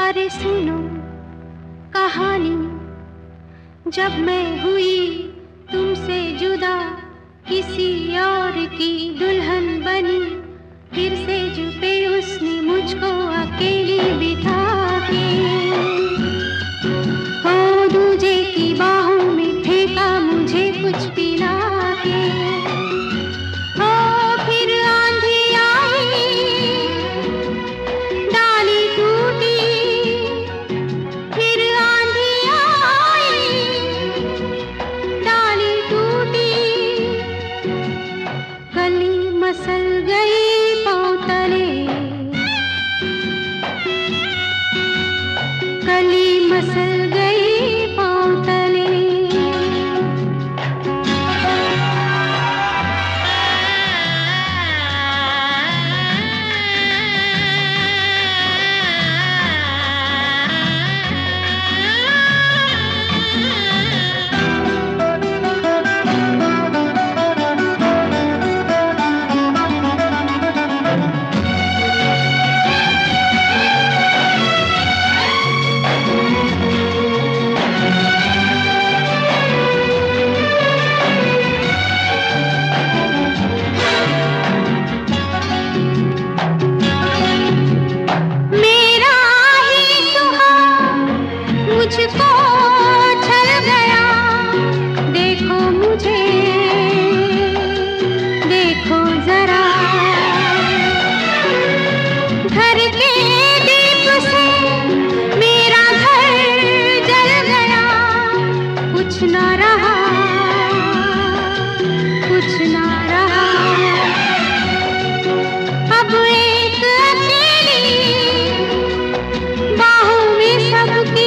अरे सुनो कहानी, जब मैं हुई तुमसे जुदा, किसी और की दुल्हन बनी, फिर से जुपे उसने मुझको अकेली बिठा के, हो दूजे की बाहों में फेंका मुझे कुछ पिला के। हो फिर आंधी आई, डाली टूटी, फिर आंधी आई, डाली टूटी, कली मसल गई पाँव तले, कली मसल गई पाँव तले। मुझको छल गया, देखो मुझे, देखो जरा, घर के दीप से मेरा घर जल गया, कुछ ना रहा, कुछ ना रहा, अब एक अकेली बाहों में सबकी,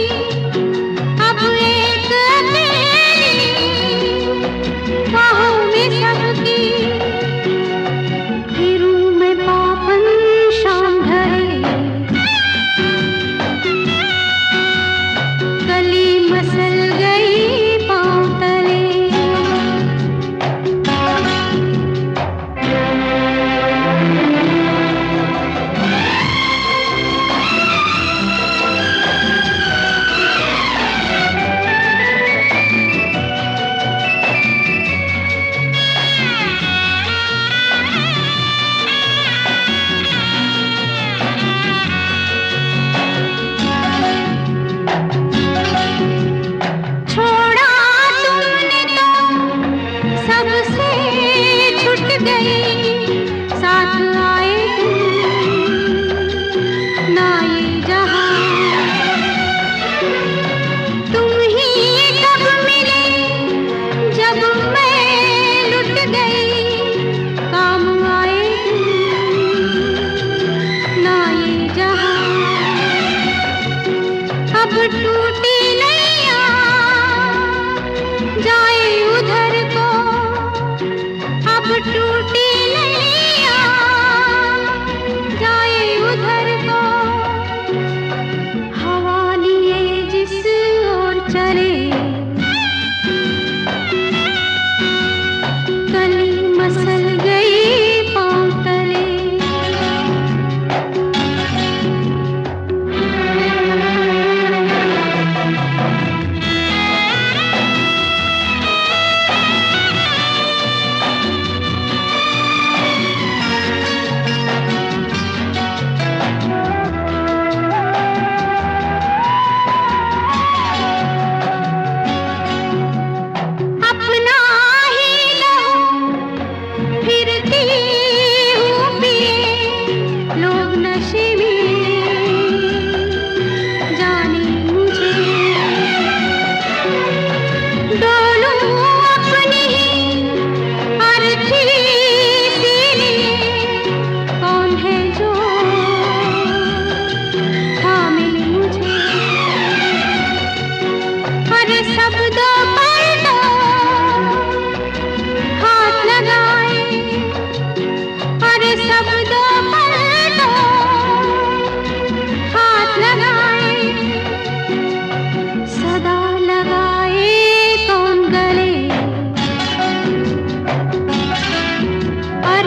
साथ आए ना ये जहां, तुम ही कब मिले जब मैं लुट गई, काम आए ना ये जहां, अब टूटी नैया जाए उधर को, अब टूटी उधर को, हवा लिए जिस ओर चले, कली मसल गई पाँव तले।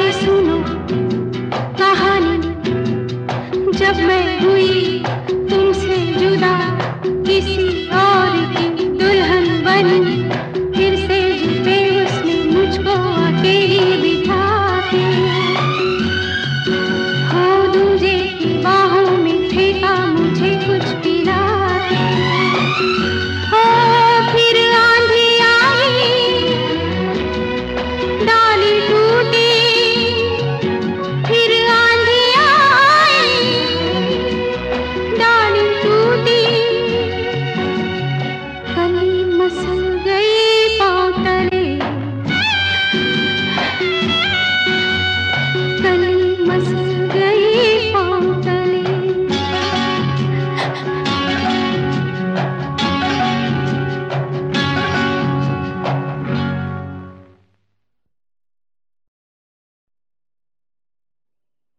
जब मैं हुई तुमसे जुदा किसी और की दुल्हन बनी।